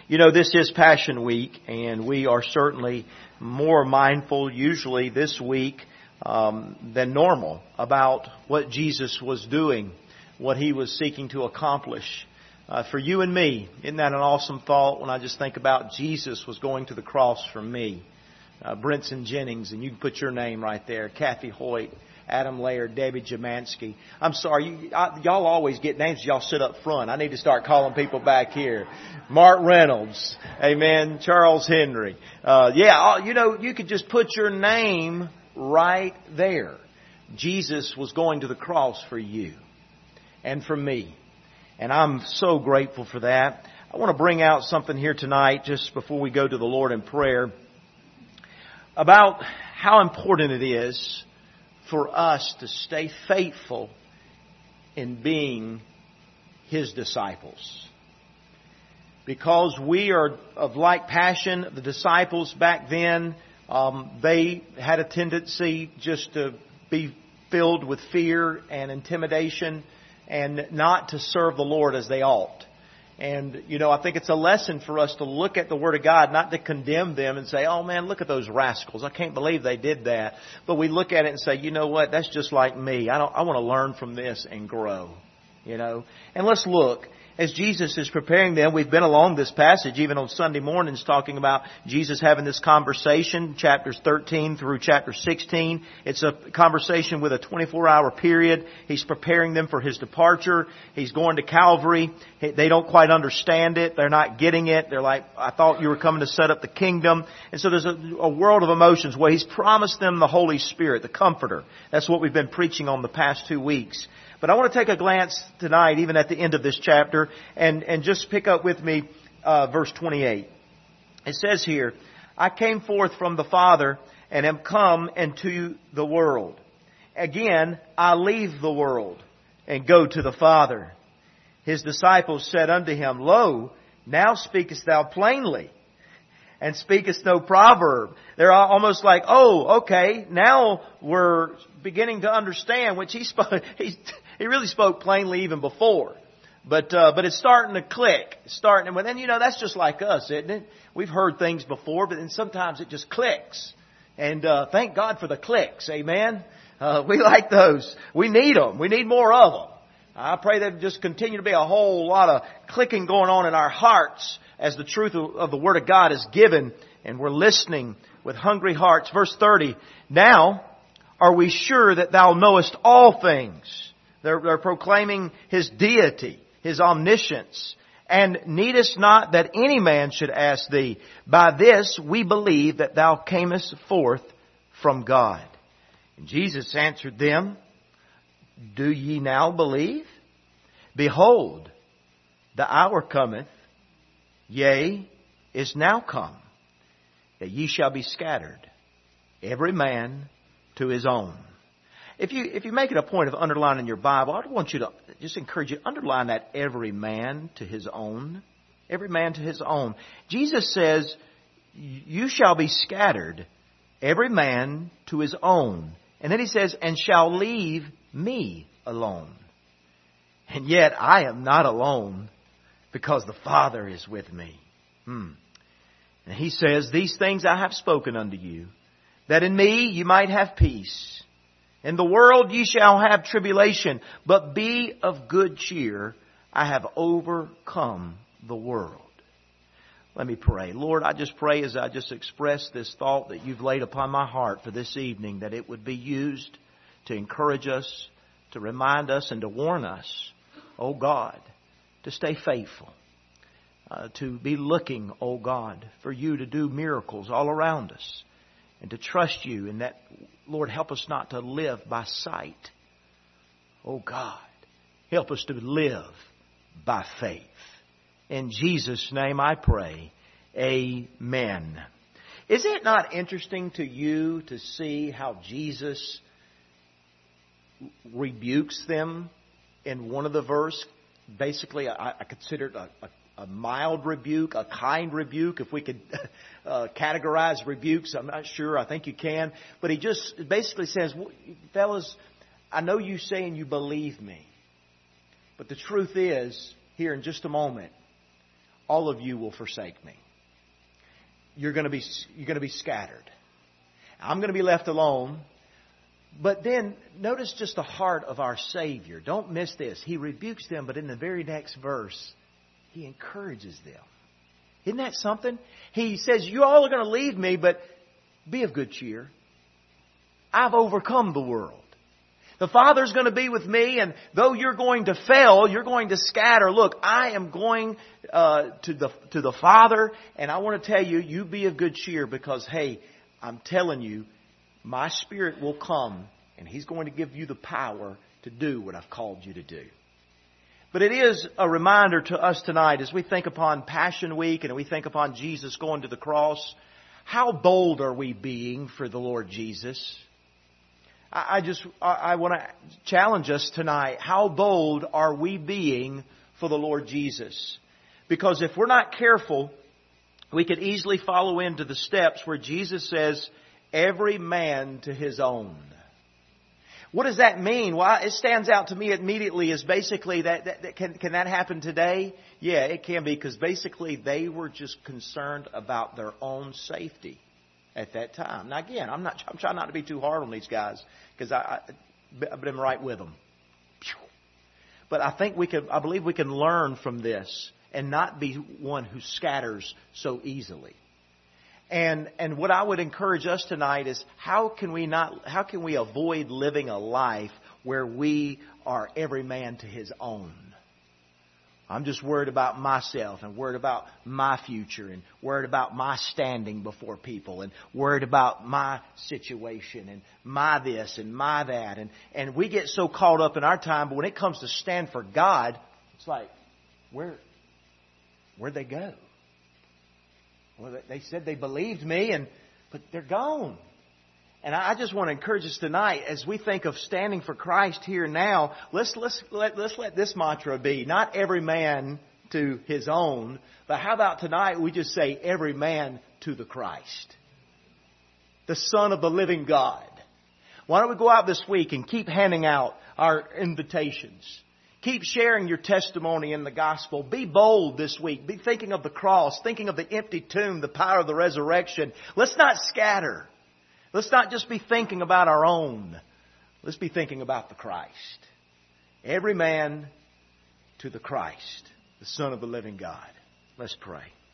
You know, this is Passion Week, and we are certainly more mindful usually this week than normal about what Jesus was doing, what He was seeking to accomplish. For you and me, isn't that an awesome thought when I just think about Jesus was going to the cross for me? Brinson Jennings, and you can put your name right there, Kathy Hoyt, Adam Laird, Debbie Jamansky. I'm sorry, y'all always get names. Y'all sit up front. I need to start calling people back here. Mark Reynolds, amen. Charles Henry. You could just put your name right there. Jesus was going to the cross for you and for me. And I'm so grateful for that. I want to bring out something here tonight just before we go to the Lord in prayer about how important it is for us to stay faithful in being His disciples. Because we are of like passion. The disciples back then, they had a tendency just to be filled with fear and intimidation and not to serve the Lord as they ought. And, I think it's a lesson for us to look at the Word of God, not to condemn them and say, oh man, look at those rascals. I can't believe they did that. But we look at it and say, you know what? That's just like me. I want to learn from this and grow, And let's look. As Jesus is preparing them, we've been along this passage even on Sunday mornings talking about Jesus having this conversation, chapters 13 through chapter 16. It's a conversation with a 24-hour period. He's preparing them for His departure. He's going to Calvary. They don't quite understand it. They're not getting it. They're like, I thought you were coming to set up the kingdom. And so there's a world of emotions where He's promised them the Holy Spirit, the Comforter. That's what we've been preaching on the past 2 weeks. But I want to take a glance tonight, even at the end of this chapter, and just pick up with me verse 28. It says here, I came forth from the Father and am come into the world. Again, I leave the world and go to the Father. His disciples said unto Him, Lo, now speakest thou plainly, and speakest no proverb. They're almost like, oh, okay, now we're beginning to understand, which he really spoke plainly even before. But it's starting to click. And then, that's just like us, isn't it? We've heard things before, but then sometimes it just clicks. And thank God for the clicks, amen? We like those. We need them. We need more of them. I pray there just continue to be a whole lot of clicking going on in our hearts as the truth of the Word of God is given, and we're listening with hungry hearts. Verse 30, now are we sure that Thou knowest all things? They're proclaiming His deity, His omniscience. And needest not that any man should ask Thee. By this we believe that Thou camest forth from God. And Jesus answered them, Do ye now believe? Behold, the hour cometh, yea, is now come, that ye shall be scattered, every man to his own. If you make it a point of underlining your Bible, I want you to just encourage you to underline that every man to his own. Every man to his own. Jesus says, you shall be scattered, every man to his own. And then He says, and shall leave me alone. And yet I am not alone, because the Father is with me. And He says, these things I have spoken unto you, that in me you might have peace. In the world ye shall have tribulation, but be of good cheer. I have overcome the world. Let me pray. Lord, I just pray as I just express this thought that You've laid upon my heart for this evening, that it would be used to encourage us, to remind us, and to warn us, oh God, to stay faithful, to be looking, oh God, for You to do miracles all around us, and to trust You in that. Lord, help us not to live by sight. Oh God, help us to live by faith. In Jesus' name I pray. Amen. Is it not interesting to you to see how Jesus rebukes them in one of the verse? Basically, I consider it a mild rebuke, a kind rebuke, if we could categorize rebukes. I'm not sure. I think you can. But He just basically says, fellas, I know you saying you believe me. But the truth is, here in just a moment, all of you will forsake me. You're going to be scattered. I'm going to be left alone. But then notice just the heart of our Savior. Don't miss this. He rebukes them, but in the very next verse, He encourages them. Isn't that something? He says, you all are going to leave me, but be of good cheer. I've overcome the world. The Father's going to be with me, and though you're going to fail, you're going to scatter. Look, I am going to the Father, and I want to tell you, you be of good cheer because, hey, I'm telling you, my Spirit will come, and He's going to give you the power to do what I've called you to do. But it is a reminder to us tonight as we think upon Passion Week and we think upon Jesus going to the cross, how bold are we being for the Lord Jesus? I want to challenge us tonight. How bold are we being for the Lord Jesus? Because if we're not careful, we could easily follow into the steps where Jesus says, every man to his own. What does that mean? Well, it stands out to me immediately as basically that can that happen today? Yeah, it can be, because basically they were just concerned about their own safety at that time. Now again, I'm trying not to be too hard on these guys because I've been right with them. But I believe we can learn from this and not be one who scatters so easily. And what I would encourage us tonight is how can we avoid living a life where we are every man to his own? I'm just worried about myself and worried about my future and worried about my standing before people and worried about my situation and my this and my that. And we get so caught up in our time, but when it comes to stand for God, it's like, where'd they go? Well, they said they believed me, but they're gone. And I just want to encourage us tonight as we think of standing for Christ here now. Let's let this mantra be not every man to his own, but how about tonight we just say every man to the Christ, the Son of the living God. Why don't we go out this week and keep handing out our invitations? Keep sharing your testimony in the gospel. Be bold this week. Be thinking of the cross, thinking of the empty tomb, the power of the resurrection. Let's not scatter. Let's not just be thinking about our own. Let's be thinking about the Christ. Every man to the Christ, the Son of the living God. Let's pray.